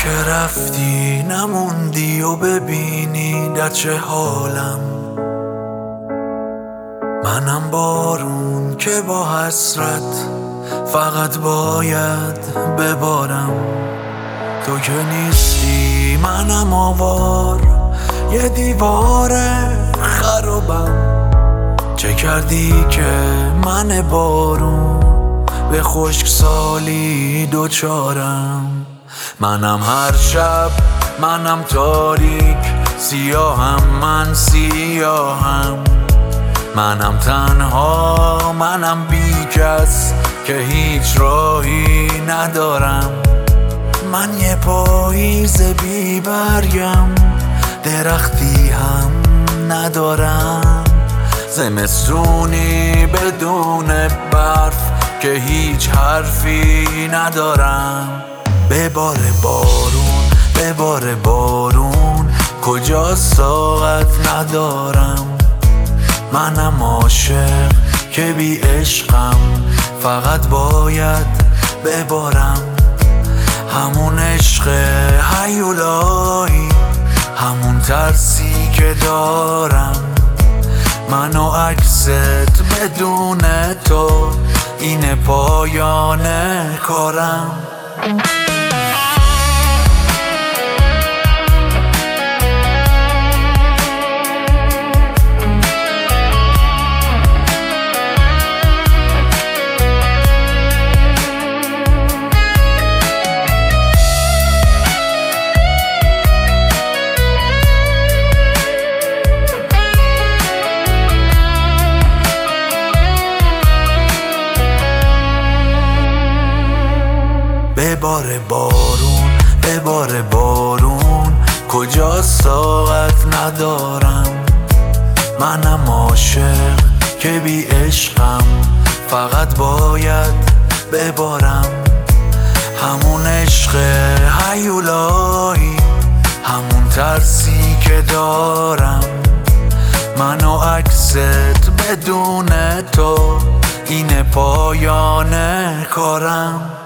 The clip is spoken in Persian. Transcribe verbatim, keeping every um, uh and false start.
که رفتی نموندی و ببینی در چه حالم. منم بارون که با حسرت فقط باید ببارم. تو که نیستی منم آوار، یه دیوار خرابم. چه کردی که من بارون به خشکسالی دوچارم؟ منم هر شب، منم تاریک، سیاهم، من سیاهم. منم تنها، منم بی کس که هیچ راهی ندارم. من یه پاییز بی برگم، درختی هم ندارم. زمستونی بدون برف که هیچ حرفی ندارم. بباره بارون، بباره بارون، کجاست طاقت ندارم. منم عاشق که بی عشقم، فقط باید ببارم. همون عشق هیولایی، همون ترسی که دارم. من و عکست بدون تو، این پایان کارم. بباره بارون، بباره بارون، کجاست طاقت ندارم. منم عاشق که بی عشقم، فقط باید ببارم. همون عشق هیولایی، همون ترسی که دارم. من و عکست بدون تو، این پایان کارم.